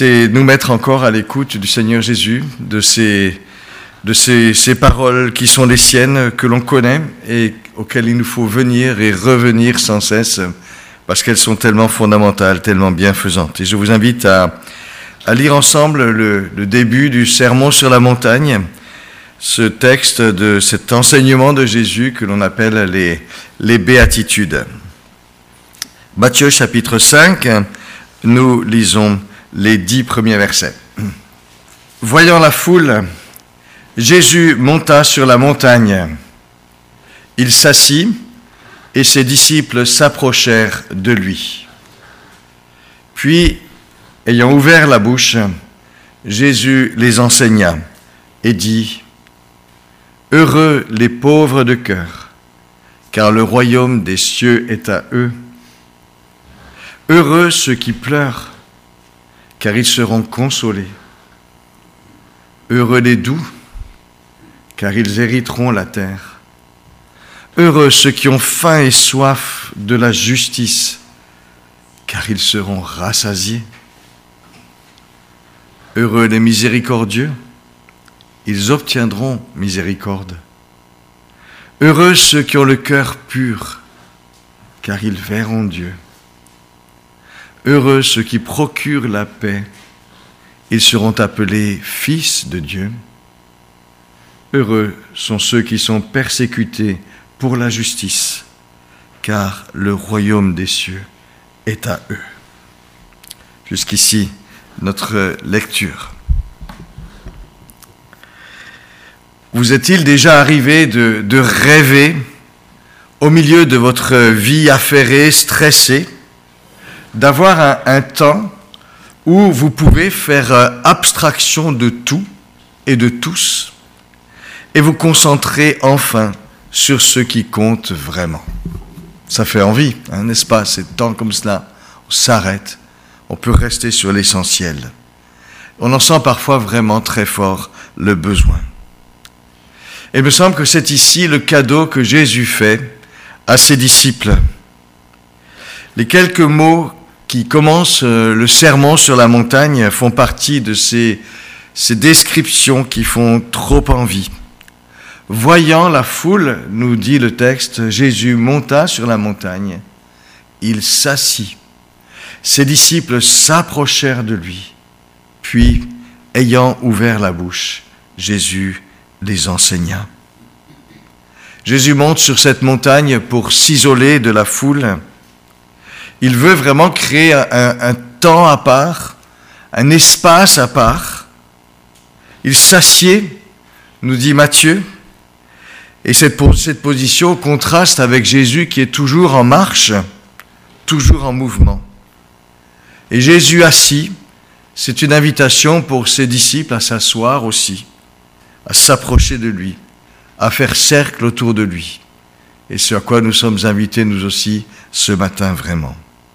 C'est nous mettre encore à l'écoute du Seigneur Jésus, de ces paroles qui sont les siennes, que l'on connaît et auxquelles il nous faut venir et revenir sans cesse, parce qu'elles sont tellement fondamentales, tellement bienfaisantes. Et je vous invite à lire ensemble le début du Sermon sur la montagne, ce texte de cet enseignement de Jésus que l'on appelle les béatitudes. Matthieu chapitre 5, nous lisons les 10 premiers versets. Voyant la foule, Jésus monta sur la montagne. Il s'assit et ses disciples s'approchèrent de lui. Puis, ayant ouvert la bouche, Jésus les enseigna et dit : Heureux les pauvres de cœur, car le royaume des cieux est à eux. Heureux ceux qui pleurent, car ils seront consolés. Heureux les doux, car ils hériteront la terre. Heureux ceux qui ont faim et soif de la justice, car ils seront rassasiés. Heureux les miséricordieux, ils obtiendront miséricorde. Heureux ceux qui ont le cœur pur, car ils verront Dieu. Heureux ceux qui procurent la paix, ils seront appelés fils de Dieu. Heureux sont ceux qui sont persécutés pour la justice, car le royaume des cieux est à eux. Jusqu'ici, notre lecture. Vous est-il déjà arrivé de rêver au milieu de votre vie affairée, stressée, d'avoir un temps où vous pouvez faire abstraction de tout et de tous et vous concentrer enfin sur ce qui compte vraiment. Ça fait envie, n'est-ce pas? Ces temps comme cela, on s'arrête, on peut rester sur l'essentiel. On en sent parfois vraiment très fort le besoin. Et il me semble que c'est ici le cadeau que Jésus fait à ses disciples. Les quelques mots qui commencent le sermon sur la montagne font partie de ces descriptions qui font trop envie. Voyant la foule, nous dit le texte, Jésus monta sur la montagne, il s'assit. Ses disciples s'approchèrent de lui. Puis, ayant ouvert la bouche, Jésus les enseigna. Jésus monte sur cette montagne pour s'isoler de la foule. Il veut vraiment créer un temps à part, un espace à part. Il s'assied, nous dit Matthieu, et cette position contraste avec Jésus qui est toujours en marche, toujours en mouvement. Et Jésus assis, c'est une invitation pour ses disciples à s'asseoir aussi, à s'approcher de lui, à faire cercle autour de lui. Et c'est à quoi nous sommes invités, nous aussi, ce matin vraiment.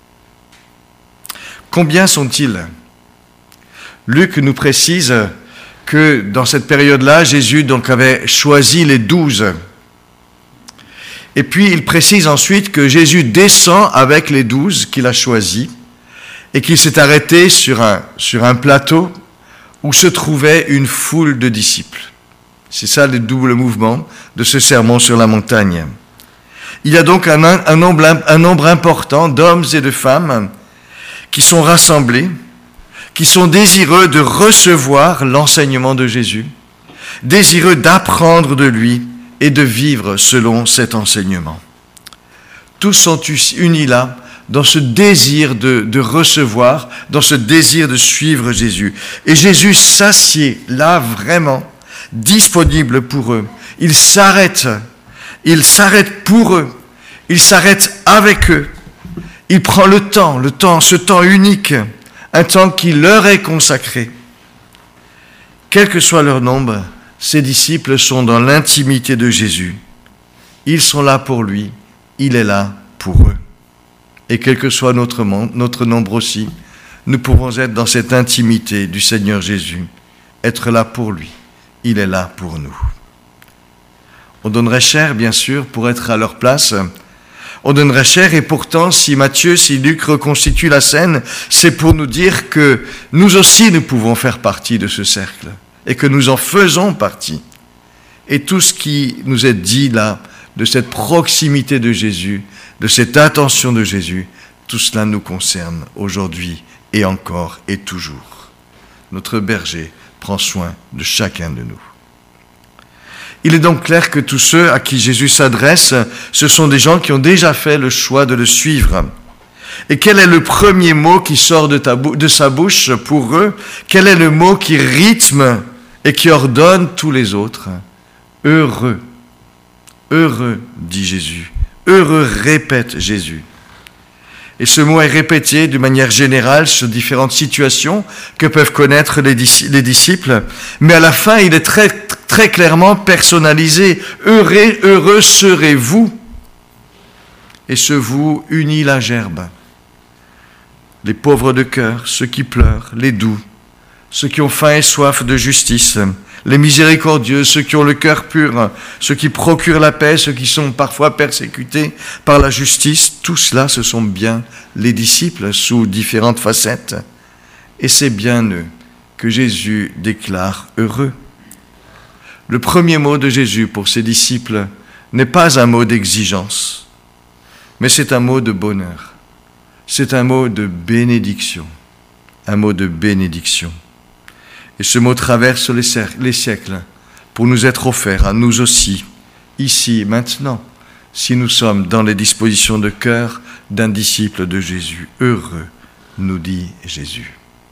Combien sont-ils? Luc nous précise que dans cette période-là, Jésus donc avait choisi les 12. Et puis il précise ensuite que Jésus descend avec les 12 qu'il a choisis et qu'il s'est arrêté sur un plateau où se trouvait une foule de disciples. C'est ça le double mouvement de ce sermon sur la montagne. Il y a donc un nombre important d'hommes et de femmes qui sont rassemblés, qui sont désireux de recevoir l'enseignement de Jésus, désireux d'apprendre de lui et de vivre selon cet enseignement. Tous sont unis là, dans ce désir de recevoir, dans ce désir de suivre Jésus. Et Jésus s'assied là vraiment, disponible pour eux. Il s'arrête pour eux, il s'arrête avec eux. Il prend ce temps unique, un temps qui leur est consacré. Quel que soit leur nombre, ces disciples sont dans l'intimité de Jésus. Ils sont là pour lui, il est là pour eux. Et quel que soit notre nombre aussi, nous pouvons être dans cette intimité du Seigneur Jésus, être là pour lui, il est là pour nous. On donnerait cher, bien sûr, pour être à leur place. on donnerait cher. Et pourtant, si Matthieu, si Luc reconstituent la scène, c'est pour nous dire que nous aussi, nous pouvons faire partie de ce cercle et que nous en faisons partie. Et tout ce qui nous est dit là, de cette proximité de Jésus, de cette attention de Jésus, tout cela nous concerne aujourd'hui et encore et toujours. Notre berger prend soin de chacun de nous. Il est donc clair que tous ceux à qui Jésus s'adresse, ce sont des gens qui ont déjà fait le choix de le suivre. Et quel est le premier mot qui sort de sa bouche pour eux? Quel est le mot qui rythme et qui ordonne tous les autres? Heureux. Heureux, dit Jésus. Heureux, répète Jésus. Et ce mot est répété de manière générale sur différentes situations que peuvent connaître les disciples. Mais à la fin, il est très clairement personnalisé. Heureux serez-vous. Et ce vous unit la gerbe. Les pauvres de cœur, ceux qui pleurent, les doux, ceux qui ont faim et soif de justice, les miséricordieux, ceux qui ont le cœur pur, ceux qui procurent la paix, ceux qui sont parfois persécutés par la justice, tout cela, ce sont bien les disciples sous différentes facettes. Et c'est bien eux que Jésus déclare heureux. Le premier mot de Jésus pour ses disciples n'est pas un mot d'exigence, mais c'est un mot de bonheur. C'est un mot de bénédiction. Un mot de bénédiction. Et ce mot traverse les siècles pour nous être offert à nous aussi, ici, maintenant, si nous sommes dans les dispositions de cœur d'un disciple de Jésus. Heureux, nous dit Jésus.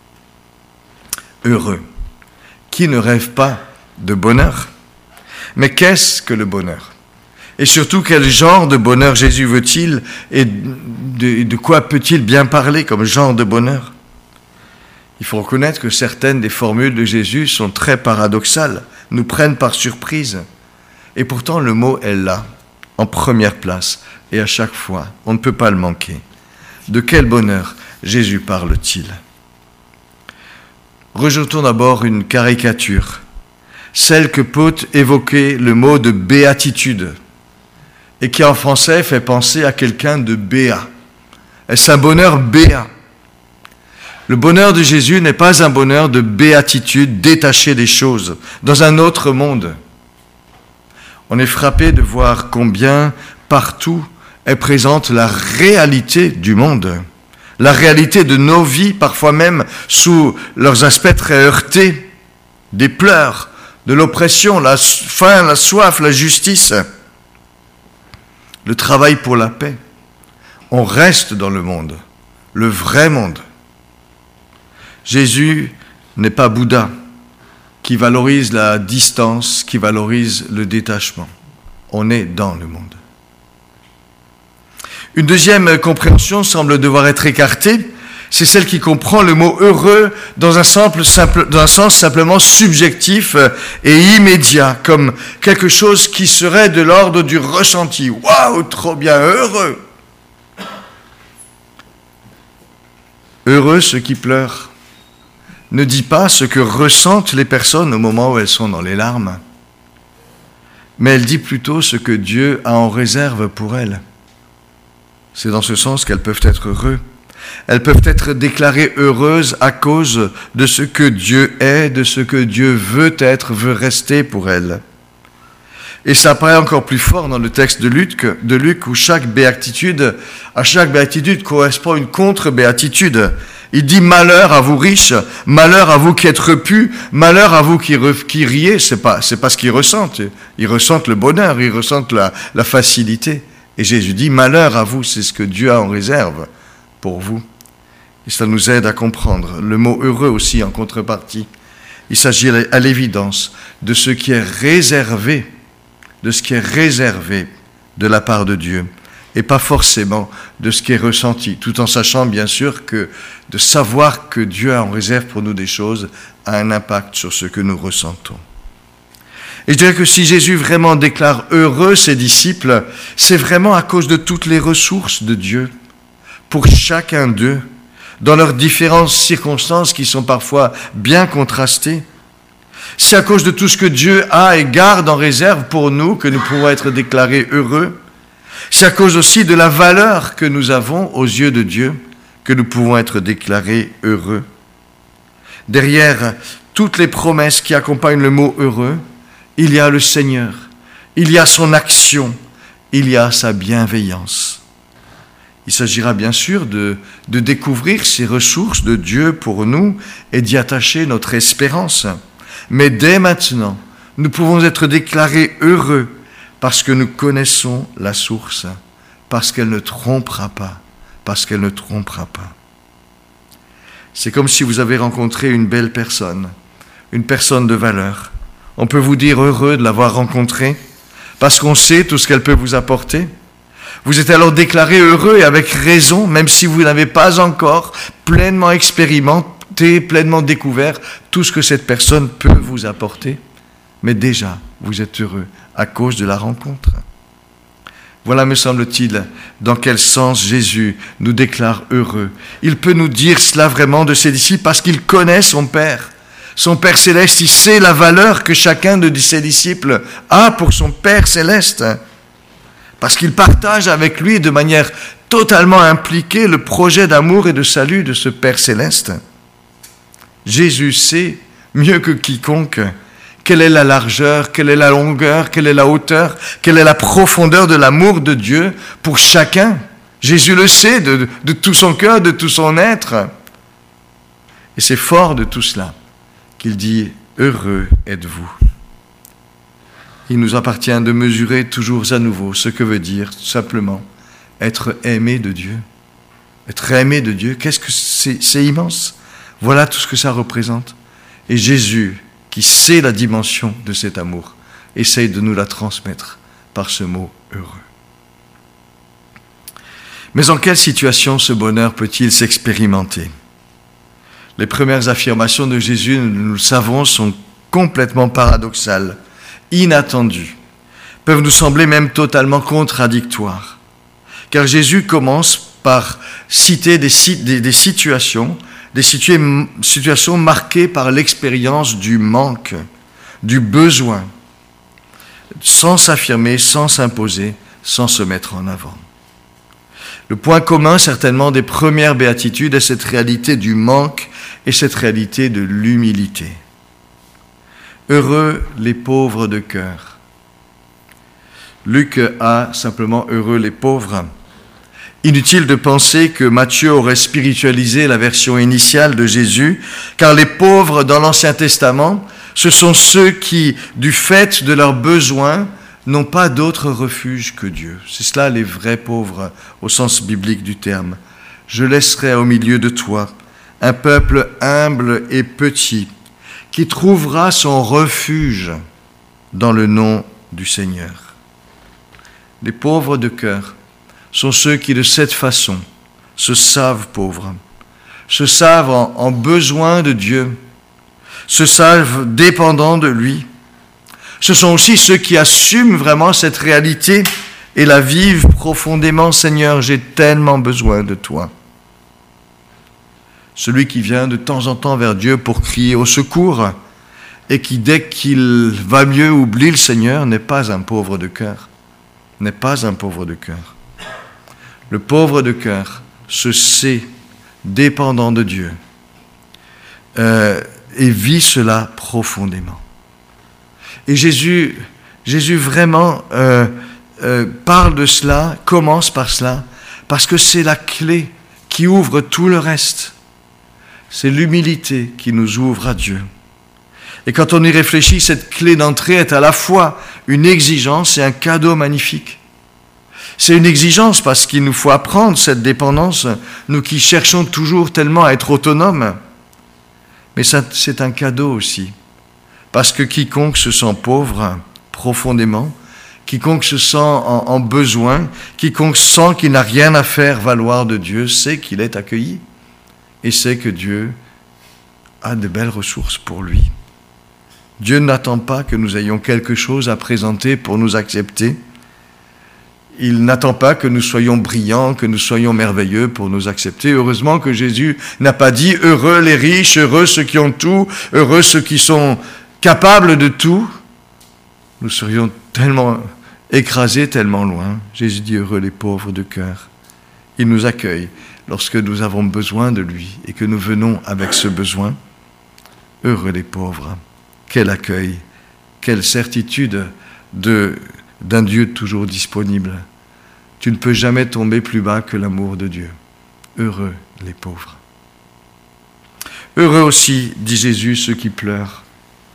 Heureux. Qui ne rêve pas de bonheur? Mais qu'est-ce que le bonheur? Et surtout, quel genre de bonheur Jésus veut-il et de quoi peut-il bien parler comme genre de bonheur? Il faut reconnaître que certaines des formules de Jésus sont très paradoxales, nous prennent par surprise. Et pourtant, le mot est là, en première place, et à chaque fois, on ne peut pas le manquer. De quel bonheur Jésus parle-t-il? Rejetons d'abord une caricature, celle que peut évoquer le mot de béatitude, et qui en français fait penser à quelqu'un de béat. Est-ce un bonheur béat? Le bonheur de Jésus n'est pas un bonheur de béatitude détaché des choses, dans un autre monde. On est frappé de voir combien partout est présente la réalité du monde, la réalité de nos vies, parfois même sous leurs aspects très heurtés, des pleurs, de l'oppression, la faim, la soif, la justice, le travail pour la paix. On reste dans le monde, le vrai monde. Jésus n'est pas Bouddha, qui valorise la distance, qui valorise le détachement. On est dans le monde. Une deuxième compréhension semble devoir être écartée, c'est celle qui comprend le mot heureux dans un sens simplement subjectif et immédiat, comme quelque chose qui serait de l'ordre du ressenti. Waouh, trop bien, heureux! Heureux ceux qui pleurent. Ne dit pas ce que ressentent les personnes au moment où elles sont dans les larmes, mais elle dit plutôt ce que Dieu a en réserve pour elles. C'est dans ce sens qu'elles peuvent être heureuses. Elles peuvent être déclarées heureuses à cause de ce que Dieu est, de ce que Dieu veut être, veut rester pour elles. Et ça paraît encore plus fort dans le texte de Luc où à chaque béatitude correspond une contre-béatitude. Il dit malheur à vous riches, malheur à vous qui êtes repus, malheur à vous qui riez. C'est pas ce qu'ils ressentent. Ils ressentent le bonheur, ils ressentent la facilité. Et Jésus dit malheur à vous, c'est ce que Dieu a en réserve pour vous. Et ça nous aide à comprendre le mot heureux aussi en contrepartie. Il s'agit à l'évidence de ce qui est réservé, de la part de Dieu, et pas forcément de ce qui est ressenti, tout en sachant bien sûr que de savoir que Dieu a en réserve pour nous des choses a un impact sur ce que nous ressentons. Et je dirais que si Jésus vraiment déclare heureux ses disciples, c'est vraiment à cause de toutes les ressources de Dieu, pour chacun d'eux, dans leurs différentes circonstances qui sont parfois bien contrastées. C'est à cause de tout ce que Dieu a et garde en réserve pour nous que nous pouvons être déclarés heureux. C'est à cause aussi de la valeur que nous avons aux yeux de Dieu que nous pouvons être déclarés heureux. Derrière toutes les promesses qui accompagnent le mot heureux, il y a le Seigneur, il y a son action, il y a sa bienveillance. Il s'agira bien sûr de découvrir ces ressources de Dieu pour nous et d'y attacher notre espérance. Mais dès maintenant, nous pouvons être déclarés heureux parce que nous connaissons la source, parce qu'elle ne trompera pas, parce qu'elle ne trompera pas. C'est comme si vous avez rencontré une belle personne, une personne de valeur. On peut vous dire heureux de l'avoir rencontrée parce qu'on sait tout ce qu'elle peut vous apporter. Vous êtes alors déclaré heureux et avec raison, même si vous n'avez pas encore pleinement expérimenté, pleinement découvert tout ce que cette personne peut vous apporter. Mais déjà, vous êtes heureux à cause de la rencontre. Voilà, me semble-t-il, dans quel sens Jésus nous déclare heureux. Il peut nous dire cela vraiment de ses disciples parce qu'il connaît son Père. Son Père céleste, il sait la valeur que chacun de ses disciples a pour son Père céleste. Parce qu'il partage avec lui de manière totalement impliquée le projet d'amour et de salut de ce Père céleste. Jésus sait mieux que quiconque quelle est la largeur, quelle est la longueur, quelle est la hauteur, quelle est la profondeur de l'amour de Dieu pour chacun. Jésus le sait de tout son cœur, de tout son être. Et c'est fort de tout cela qu'il dit « Heureux êtes-vous ». Il nous appartient de mesurer toujours à nouveau ce que veut dire tout simplement être aimé de Dieu. Être aimé de Dieu, qu'est-ce que c'est immense. Voilà tout ce que ça représente. Et Jésus, qui sait la dimension de cet amour, essaye de nous la transmettre par ce mot heureux. Mais en quelle situation ce bonheur peut-il s'expérimenter ? Les premières affirmations de Jésus, nous le savons, sont complètement paradoxales, inattendues, peuvent nous sembler même totalement contradictoires. Car Jésus commence par citer des situations marquées par l'expérience du manque, du besoin, sans s'affirmer, sans s'imposer, sans se mettre en avant. Le point commun, certainement, des premières béatitudes est cette réalité du manque et cette réalité de l'humilité. Heureux les pauvres de cœur. Luc a simplement heureux les pauvres. Inutile de penser que Matthieu aurait spiritualisé la version initiale de Jésus, car les pauvres dans l'Ancien Testament, ce sont ceux qui, du fait de leurs besoins, n'ont pas d'autre refuge que Dieu. C'est cela les vrais pauvres au sens biblique du terme. Je laisserai au milieu de toi un peuple humble et petit qui trouvera son refuge dans le nom du Seigneur. Les pauvres de cœur sont ceux qui de cette façon se savent pauvres, se savent en besoin de Dieu, se savent dépendants de lui. Ce sont aussi ceux qui assument vraiment cette réalité et la vivent profondément. Seigneur, j'ai tellement besoin de toi. Celui qui vient de temps en temps vers Dieu pour crier au secours et qui, dès qu'il va mieux, oublie le Seigneur, n'est pas un pauvre de cœur. N'est pas un pauvre de cœur. Le pauvre de cœur se sait dépendant de Dieu et vit cela profondément. Et Jésus vraiment parle de cela, commence par cela, parce que c'est la clé qui ouvre tout le reste. C'est l'humilité qui nous ouvre à Dieu. Et quand on y réfléchit, cette clé d'entrée est à la fois une exigence et un cadeau magnifique. C'est une exigence parce qu'il nous faut apprendre cette dépendance, nous qui cherchons toujours tellement à être autonomes. Mais c'est un cadeau aussi, parce que quiconque se sent pauvre profondément, quiconque se sent en besoin, quiconque sent qu'il n'a rien à faire valoir de Dieu, sait qu'il est accueilli et sait que Dieu a de belles ressources pour lui. Dieu n'attend pas que nous ayons quelque chose à présenter pour nous accepter. Il n'attend pas que nous soyons brillants, que nous soyons merveilleux pour nous accepter. Heureusement que Jésus n'a pas dit « heureux les riches, heureux ceux qui ont tout, heureux ceux qui sont capables de tout ». Nous serions tellement écrasés tellement loin. Jésus dit, heureux les pauvres de cœur. Il nous accueille lorsque nous avons besoin de lui et que nous venons avec ce besoin. Heureux les pauvres. Quel accueil, quelle certitude d'un Dieu toujours disponible. Tu ne peux jamais tomber plus bas que l'amour de Dieu. Heureux les pauvres. Heureux aussi, dit Jésus, ceux qui pleurent.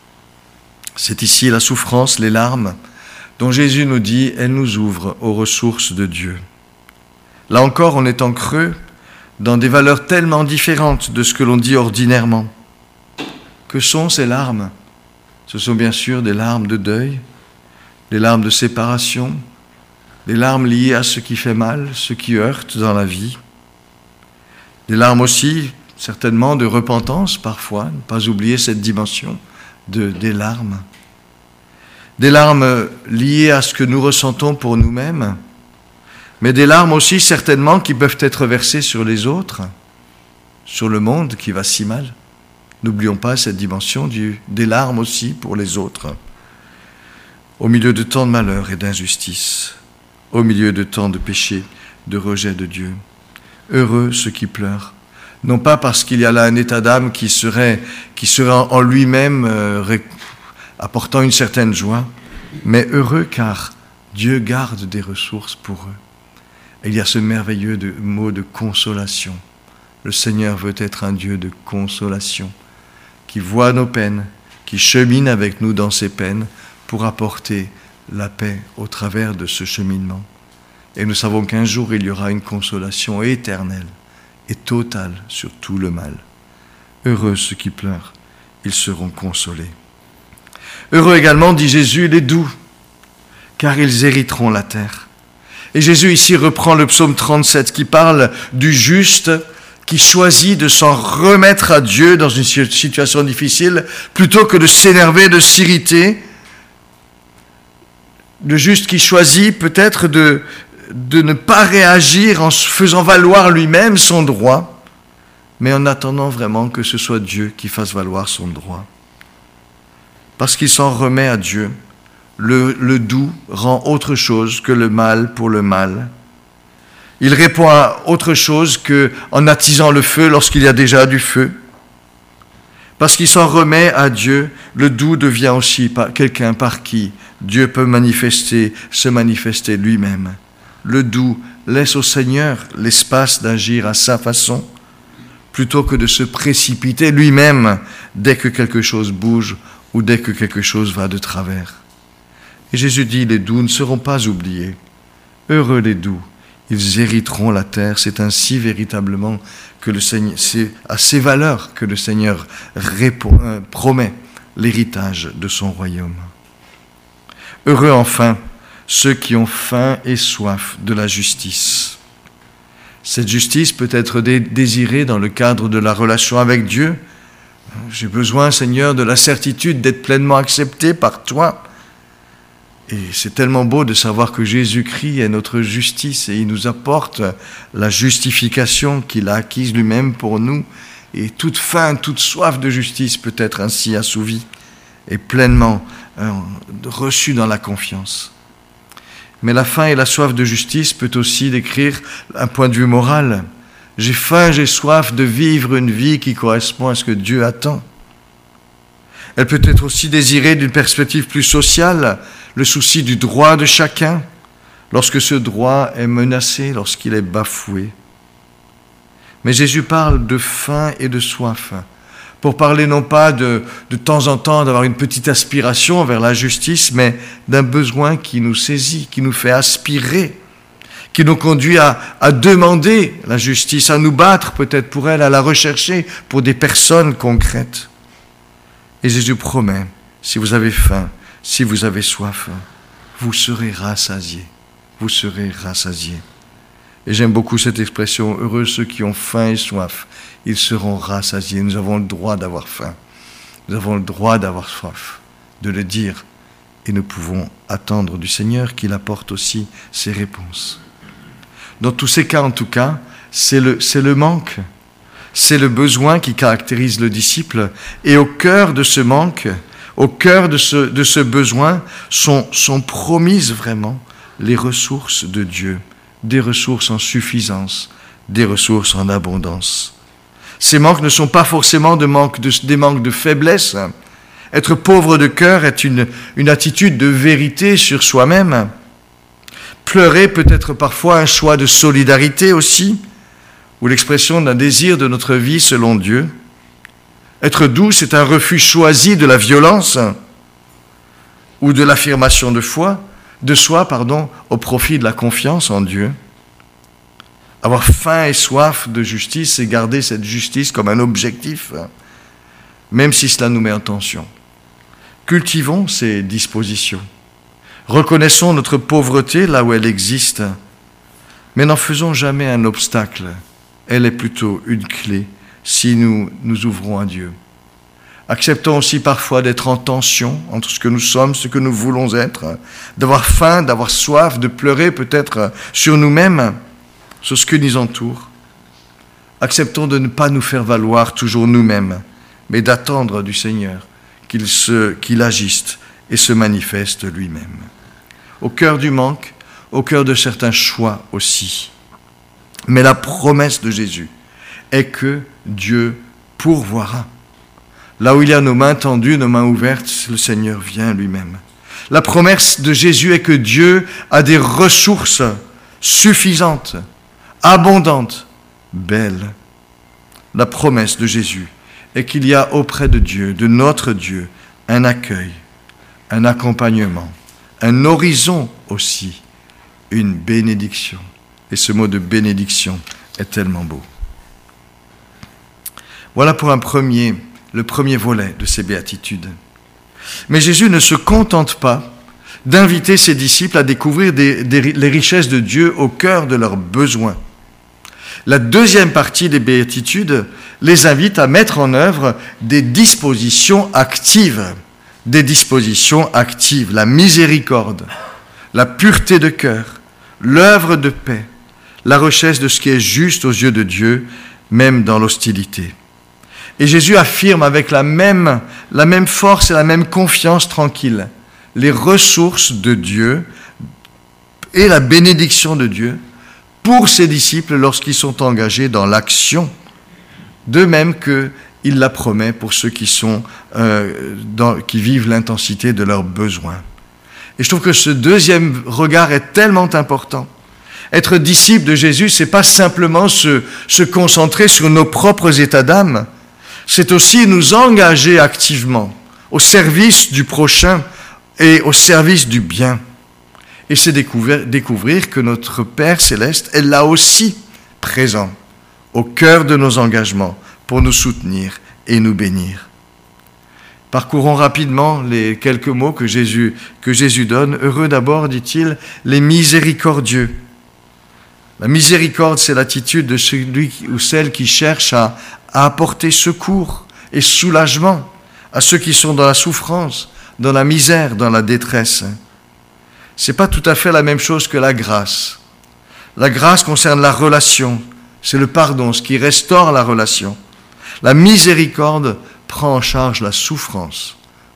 C'est ici la souffrance, les larmes, dont Jésus nous dit, elles nous ouvrent aux ressources de Dieu. Là encore, on est en creux, dans des valeurs tellement différentes de ce que l'on dit ordinairement. Que sont ces larmes ? Ce sont bien sûr des larmes de deuil, des larmes de séparation, des larmes liées à ce qui fait mal, ce qui heurte dans la vie. Des larmes aussi, certainement, de repentance parfois, ne pas oublier cette dimension des larmes. Des larmes liées à ce que nous ressentons pour nous-mêmes, mais des larmes aussi certainement qui peuvent être versées sur les autres, sur le monde qui va si mal. N'oublions pas cette dimension des larmes aussi pour les autres. Au milieu de tant de malheur et d'injustice, au milieu de tant de péchés, de rejet de Dieu. Heureux ceux qui pleurent, non pas parce qu'il y a là un état d'âme qui serait en lui-même apportant une certaine joie, mais heureux car Dieu garde des ressources pour eux. Et il y a ce merveilleux mot de consolation. Le Seigneur veut être un Dieu de consolation, qui voit nos peines, qui chemine avec nous dans ces peines pour apporter la paix au travers de ce cheminement. Et nous savons qu'un jour, il y aura une consolation éternelle et totale sur tout le mal. Heureux ceux qui pleurent, ils seront consolés. Heureux également, dit Jésus, les doux, car ils hériteront la terre. Et Jésus ici reprend le psaume 37 qui parle du juste qui choisit de s'en remettre à Dieu dans une situation difficile plutôt que de s'énerver, de s'irriter. Le juste qui choisit peut-être de ne pas réagir en faisant valoir lui-même son droit, mais en attendant vraiment que ce soit Dieu qui fasse valoir son droit. Parce qu'il s'en remet à Dieu, le doux rend autre chose que le mal pour le mal. Il répond à autre chose qu'en attisant le feu lorsqu'il y a déjà du feu. Parce qu'il s'en remet à Dieu, le doux devient aussi quelqu'un par qui Dieu peut se manifester lui-même. Le doux laisse au Seigneur l'espace d'agir à sa façon, plutôt que de se précipiter lui-même dès que quelque chose bouge ou dès que quelque chose va de travers. Et Jésus dit, les doux ne seront pas oubliés. Heureux les doux, ils hériteront la terre. C'est ainsi véritablement que le Seigneur, c'est à ces valeurs que le Seigneur promet l'héritage de son royaume. Heureux enfin ceux qui ont faim et soif de la justice. Cette justice peut être désirée dans le cadre de la relation avec Dieu. J'ai besoin, Seigneur, de la certitude d'être pleinement accepté par toi. Et c'est tellement beau de savoir que Jésus-Christ est notre justice et il nous apporte la justification qu'il a acquise lui-même pour nous. Et toute faim, toute soif de justice peut être ainsi assouvie et pleinement reçue dans la confiance. Mais la faim et la soif de justice peut aussi décrire un point de vue moral. J'ai faim, j'ai soif de vivre une vie qui correspond à ce que Dieu attend. Elle peut être aussi désirée d'une perspective plus sociale, le souci du droit de chacun, lorsque ce droit est menacé, lorsqu'il est bafoué. Mais Jésus parle de faim et de soif, pour parler non pas de temps en temps d'avoir une petite aspiration vers la justice, mais d'un besoin qui nous saisit, qui nous fait aspirer, qui nous conduit à demander la justice, à nous battre peut-être pour elle, à la rechercher pour des personnes concrètes. Et Jésus promet, si vous avez faim, si vous avez soif, vous serez rassasiés. Vous serez rassasiés. Et j'aime beaucoup cette expression, heureux ceux qui ont faim et soif, ils seront rassasiés. Nous avons le droit d'avoir faim. Nous avons le droit d'avoir soif, de le dire. Et nous pouvons attendre du Seigneur qu'il apporte aussi ses réponses. Dans tous ces cas, en tout cas, c'est le manque. C'est le besoin qui caractérise le disciple. Et au cœur de ce manque, au cœur de ce besoin, sont promises vraiment les ressources de Dieu, des ressources en suffisance, des ressources en abondance. Ces manques ne sont pas forcément des manques de faiblesse. Être pauvre de cœur est une attitude de vérité sur soi-même. Pleurer peut être parfois un choix de solidarité aussi, ou l'expression d'un désir de notre vie selon Dieu. Être doux, c'est un refus choisi de la violence ou de l'affirmation de soi, au profit de la confiance en Dieu. Avoir faim et soif de justice, c'est garder cette justice comme un objectif, même si cela nous met en tension. Cultivons ces dispositions. Reconnaissons notre pauvreté là où elle existe, mais n'en faisons jamais un obstacle. Elle est plutôt une clé si nous nous ouvrons à Dieu. Acceptons aussi parfois d'être en tension entre ce que nous sommes, ce que nous voulons être, d'avoir faim, d'avoir soif, de pleurer peut-être sur nous-mêmes, sur ce qui nous entoure. Acceptons de ne pas nous faire valoir toujours nous-mêmes, mais d'attendre du Seigneur qu'il agisse et se manifeste lui-même. Au cœur du manque, au cœur de certains choix aussi. Mais la promesse de Jésus est que Dieu pourvoira. Là où il y a nos mains tendues, nos mains ouvertes, le Seigneur vient lui-même. La promesse de Jésus est que Dieu a des ressources suffisantes, abondantes, belles. La promesse de Jésus est qu'il y a auprès de Dieu, de notre Dieu, un accueil, un accompagnement, un horizon aussi, une bénédiction. Et ce mot de bénédiction est tellement beau. Voilà pour le premier volet de ces béatitudes. Mais Jésus ne se contente pas d'inviter ses disciples à découvrir les richesses de Dieu au cœur de leurs besoins. La deuxième partie des béatitudes les invite à mettre en œuvre des dispositions actives. La miséricorde, la pureté de cœur, l'œuvre de paix, la recherche de ce qui est juste aux yeux de Dieu, même dans l'hostilité. Et Jésus affirme avec la même force et la même confiance tranquille les ressources de Dieu et la bénédiction de Dieu pour ses disciples lorsqu'ils sont engagés dans l'action, de même qu'il la promet pour ceux qui vivent l'intensité de leurs besoins. Et je trouve que ce deuxième regard est tellement important. Être disciple de Jésus, c'est pas simplement se concentrer sur nos propres états d'âme, c'est aussi nous engager activement au service du prochain et au service du bien. Et c'est découvrir que notre Père céleste est là aussi présent, au cœur de nos engagements, pour nous soutenir et nous bénir. Parcourons rapidement les quelques mots que Jésus donne. Heureux d'abord, dit-il, les miséricordieux. La miséricorde, c'est l'attitude de celui ou celle qui cherche à apporter secours et soulagement à ceux qui sont dans la souffrance, dans la misère, dans la détresse. Ce n'est pas tout à fait la même chose que la grâce. La grâce concerne la relation, c'est le pardon, ce qui restaure la relation. La miséricorde prend en charge la souffrance,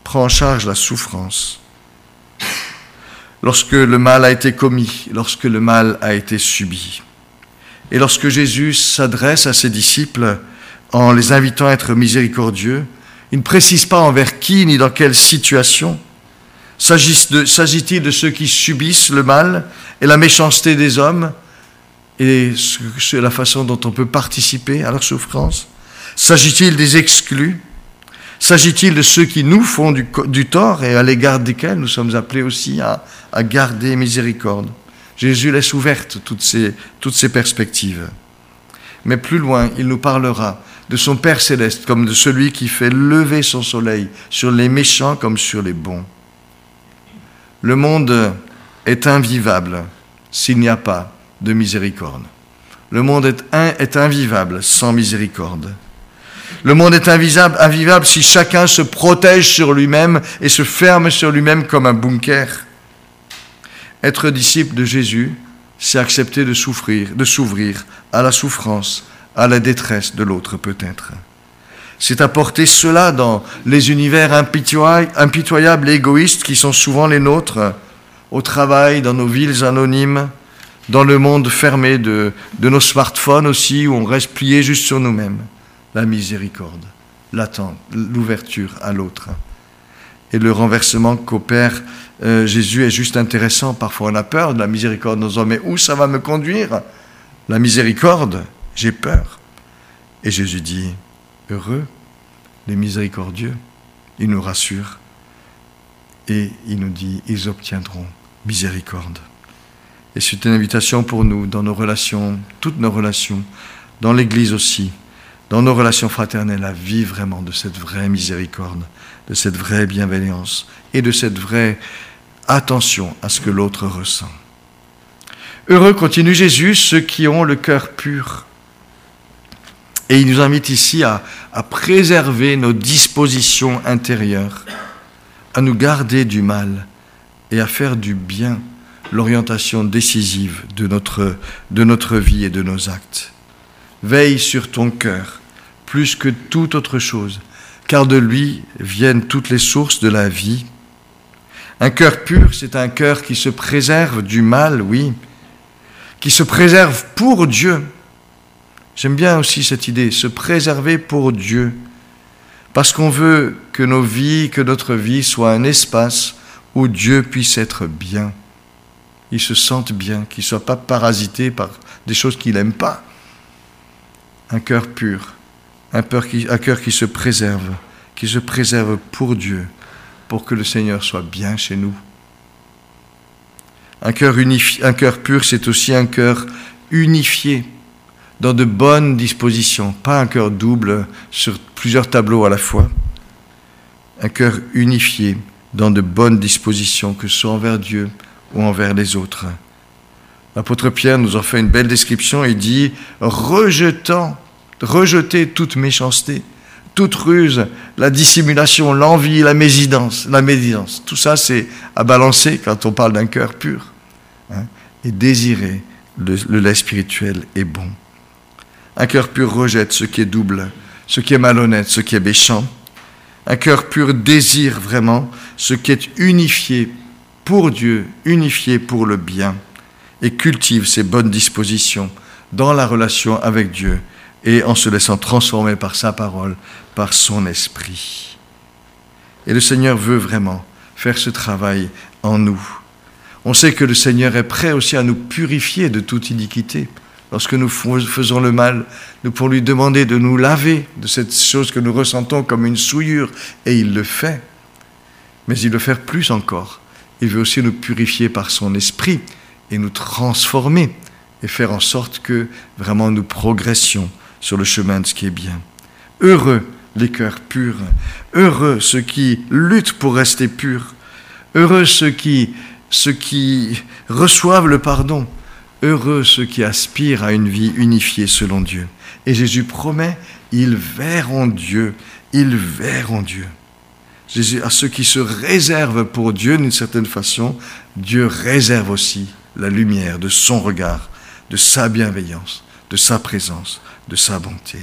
lorsque le mal a été commis, lorsque le mal a été subi. Et lorsque Jésus s'adresse à ses disciples en les invitant à être miséricordieux, il ne précise pas envers qui ni dans quelle situation. S'agit-il de ceux qui subissent le mal et la méchanceté des hommes et la façon dont on peut participer à leur souffrance? S'agit-il des exclus? S'agit-il de ceux qui nous font du tort et à l'égard desquels nous sommes appelés aussi à garder miséricorde? Jésus laisse ouvertes toutes ces perspectives. Mais plus loin, il nous parlera de son Père céleste comme de celui qui fait lever son soleil sur les méchants comme sur les bons. Le monde est invivable s'il n'y a pas de miséricorde. Le monde est invivable sans miséricorde. Le monde est invivable si chacun se protège sur lui-même et se ferme sur lui-même comme un bunker. Être disciple de Jésus, c'est accepter de s'ouvrir à la souffrance, à la détresse de l'autre peut-être. C'est apporter cela dans les univers impitoyables et égoïstes qui sont souvent les nôtres, au travail, dans nos villes anonymes, dans le monde fermé de nos smartphones aussi, où on reste plié juste sur nous-mêmes. La miséricorde, l'attente, l'ouverture à l'autre. Et le renversement qu'opère Jésus est juste intéressant. Parfois on a peur de la miséricorde. Nous disons, mais où ça va me conduire? La miséricorde, j'ai peur. Et Jésus dit, heureux les miséricordieux. Il nous rassure. Et il nous dit, ils obtiendront miséricorde. Et c'est une invitation pour nous, dans nos relations, toutes nos relations, dans l'Église aussi, dans nos relations fraternelles, à vivre vraiment de cette vraie miséricorde, de cette vraie bienveillance et de cette vraie attention à ce que l'autre ressent. Heureux, continue Jésus, ceux qui ont le cœur pur. Et il nous invite ici à préserver nos dispositions intérieures, à nous garder du mal et à faire du bien l'orientation décisive de notre vie et de nos actes. Veille sur ton cœur, plus que toute autre chose, car de lui viennent toutes les sources de la vie. Un cœur pur, c'est un cœur qui se préserve du mal, oui, qui se préserve pour Dieu. J'aime bien aussi cette idée, se préserver pour Dieu, parce qu'on veut que nos vies, que notre vie soit un espace où Dieu puisse être bien. Il se sente bien, qu'il ne soit pas parasité par des choses qu'il n'aime pas. Un cœur pur, un cœur qui se préserve pour Dieu, pour que le Seigneur soit bien chez nous. Un cœur pur, c'est aussi un cœur unifié, dans de bonnes dispositions, pas un cœur double sur plusieurs tableaux à la fois. Un cœur unifié, dans de bonnes dispositions, que ce soit envers Dieu ou envers les autres. L'apôtre Pierre nous en fait une belle description. Il dit « rejetez toute méchanceté, toute ruse, la dissimulation, l'envie, la médisance. Tout ça, c'est à balancer quand on parle d'un cœur pur. Et désirer le lait spirituel est bon. Un cœur pur rejette ce qui est double, ce qui est malhonnête, ce qui est méchant. Un cœur pur désire vraiment ce qui est unifié pour Dieu, unifié pour le bien, et cultive ses bonnes dispositions dans la relation avec Dieu et en se laissant transformer par sa parole, par son esprit. Et le Seigneur veut vraiment faire ce travail en nous. On sait que le Seigneur est prêt aussi à nous purifier de toute iniquité. Lorsque nous faisons le mal, nous pouvons lui demander de nous laver de cette chose que nous ressentons comme une souillure, et il le fait. Mais il veut faire plus encore. Il veut aussi nous purifier par son esprit et nous transformer et faire en sorte que vraiment nous progressions sur le chemin de ce qui est bien. Heureux les cœurs purs, heureux ceux qui luttent pour rester purs, heureux ceux qui reçoivent le pardon, heureux ceux qui aspirent à une vie unifiée selon Dieu. Et Jésus promet, ils verront Dieu, ils verront Dieu. Jésus, à ceux qui se réservent pour Dieu d'une certaine façon, Dieu réserve aussi la lumière de son regard, de sa bienveillance, de sa présence, de sa bonté.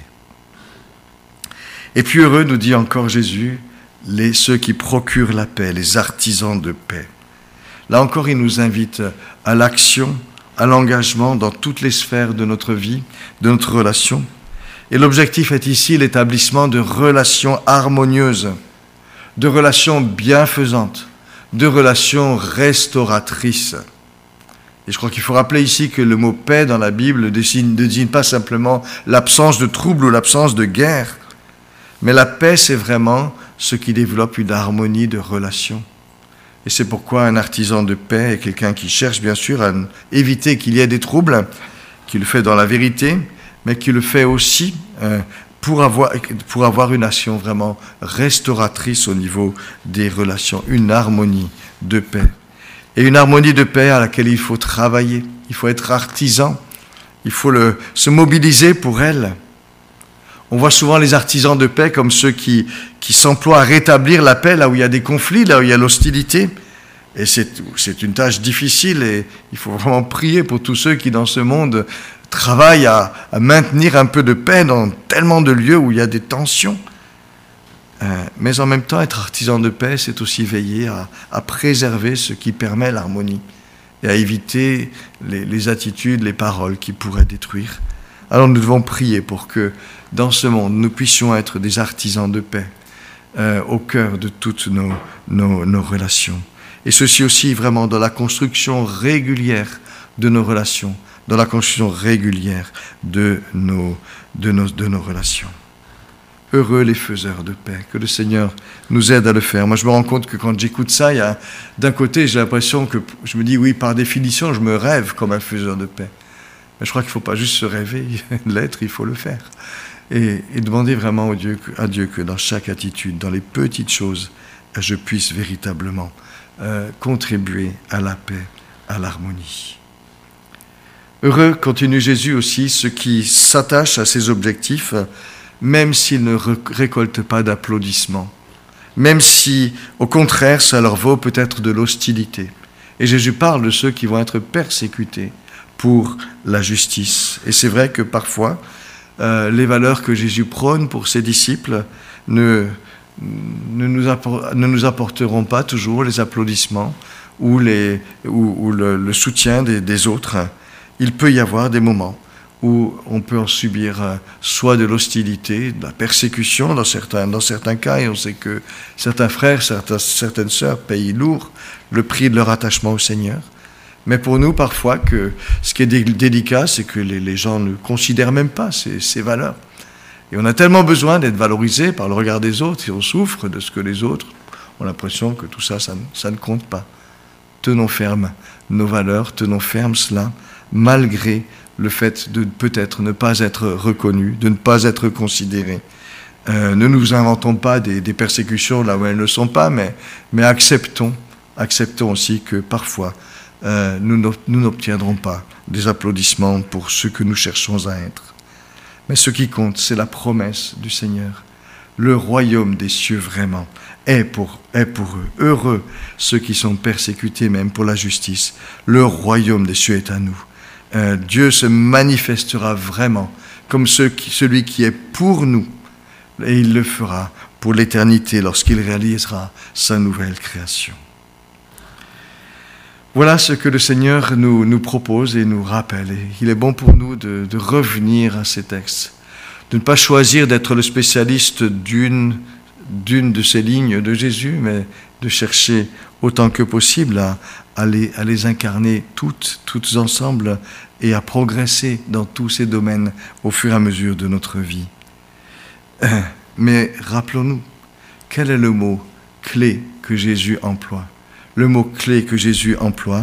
Et puis heureux, nous dit encore Jésus, ceux qui procurent la paix, les artisans de paix. Là encore, il nous invite à l'action, à l'engagement dans toutes les sphères de notre vie, de notre relation. Et l'objectif est ici l'établissement de relations harmonieuses, de relations bienfaisantes, de relations restauratrices. Et je crois qu'il faut rappeler ici que le mot paix dans la Bible ne désigne pas simplement l'absence de trouble ou l'absence de guerre, mais la paix, c'est vraiment ce qui développe une harmonie de relations. Et c'est pourquoi un artisan de paix est quelqu'un qui cherche bien sûr à éviter qu'il y ait des troubles, qui le fait dans la vérité, mais qui le fait aussi pour avoir une action vraiment restauratrice au niveau des relations, une harmonie de paix. Et une harmonie de paix à laquelle il faut travailler, il faut être artisan, il faut se mobiliser pour elle. On voit souvent les artisans de paix comme ceux qui s'emploient à rétablir la paix là où il y a des conflits, là où il y a l'hostilité. Et c'est une tâche difficile et il faut vraiment prier pour tous ceux qui dans ce monde travaillent à maintenir un peu de paix dans tellement de lieux où il y a des tensions. Mais en même temps, être artisan de paix, c'est aussi veiller à préserver ce qui permet l'harmonie et à éviter les attitudes, les paroles qui pourraient détruire. Alors nous devons prier pour que dans ce monde, nous puissions être des artisans de paix au cœur de toutes nos relations. Et ceci aussi vraiment dans la construction régulière de nos relations, dans la construction régulière de nos relations. Heureux les faiseurs de paix, que le Seigneur nous aide à le faire. Moi, je me rends compte que quand j'écoute ça, d'un côté, j'ai l'impression que je me dis, oui, par définition, je me rêve comme un faiseur de paix. Mais je crois qu'il ne faut pas juste se rêver, l'être, il faut le faire. Et demander vraiment à Dieu que dans chaque attitude, dans les petites choses, je puisse véritablement contribuer à la paix, à l'harmonie. Heureux, continue Jésus aussi, ceux qui s'attachent à ces objectifs, même s'ils ne récoltent pas d'applaudissements, même si, au contraire, ça leur vaut peut-être de l'hostilité. Et Jésus parle de ceux qui vont être persécutés pour la justice. Et c'est vrai que parfois, les valeurs que Jésus prône pour ses disciples ne nous apporteront pas toujours les applaudissements ou le soutien des autres. Il peut y avoir des moments où on peut en subir soit de l'hostilité, de la persécution dans certains cas, et on sait que certains frères, certaines sœurs payent lourd le prix de leur attachement au Seigneur. Mais pour nous, parfois, ce qui est délicat, c'est que les gens ne considèrent même pas ces valeurs. Et on a tellement besoin d'être valorisés par le regard des autres, et on souffre de ce que les autres ont l'impression que tout ça ne compte pas. Tenons ferme nos valeurs, tenons ferme cela, malgré le fait de peut-être ne pas être reconnus, de ne pas être considérés. Ne nous inventons pas des persécutions là où elles ne sont pas, mais acceptons aussi que parfois nous n'obtiendrons pas des applaudissements pour ce que nous cherchons à être. Mais ce qui compte, c'est la promesse du Seigneur. Le royaume des cieux vraiment est pour eux. Heureux ceux qui sont persécutés même pour la justice. Le royaume des cieux est à nous. Dieu se manifestera vraiment comme celui qui est pour nous, et il le fera pour l'éternité lorsqu'il réalisera sa nouvelle création. Voilà ce que le Seigneur nous propose et nous rappelle. Et il est bon pour nous de revenir à ces textes, de ne pas choisir d'être le spécialiste d'une de ces lignes de Jésus, mais de chercher autant que possible à les incarner toutes ensemble et à progresser dans tous ces domaines au fur et à mesure de notre vie. Mais rappelons-nous, quel est le mot clé que Jésus emploie? Le mot clé que Jésus emploie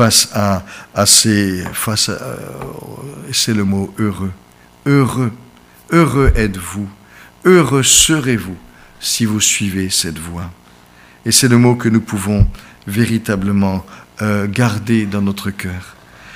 c'est le mot heureux. Heureux. Heureux êtes-vous. Heureux serez-vous si vous suivez cette voie. Et c'est le mot que nous pouvons véritablement garder dans notre cœur.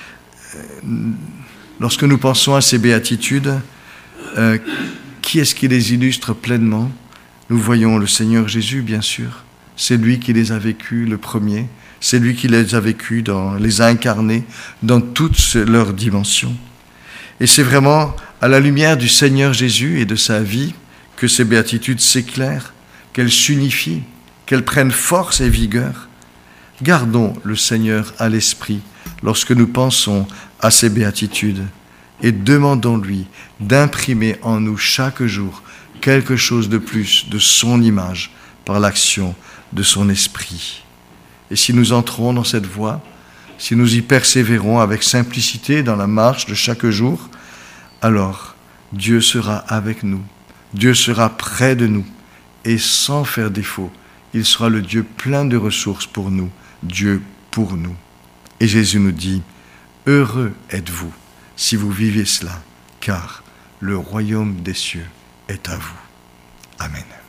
Lorsque nous pensons à ces béatitudes, qui est-ce qui les illustre pleinement? Nous voyons le Seigneur Jésus, bien sûr. C'est lui qui les a vécus le premier. C'est lui qui les a vécus, les a incarnés dans toutes leurs dimensions. Et c'est vraiment à la lumière du Seigneur Jésus et de sa vie que ces béatitudes s'éclairent, qu'elles s'unifient, qu'elles prennent force et vigueur. Gardons le Seigneur à l'esprit lorsque nous pensons à ces béatitudes et demandons-lui d'imprimer en nous chaque jour quelque chose de plus de son image par l'action de son esprit. Et si nous entrons dans cette voie, si nous y persévérons avec simplicité dans la marche de chaque jour, alors Dieu sera avec nous, Dieu sera près de nous et sans faire défaut, il sera le Dieu plein de ressources pour nous, Dieu pour nous. Et Jésus nous dit, heureux êtes-vous si vous vivez cela, car le royaume des cieux est à vous. Amen.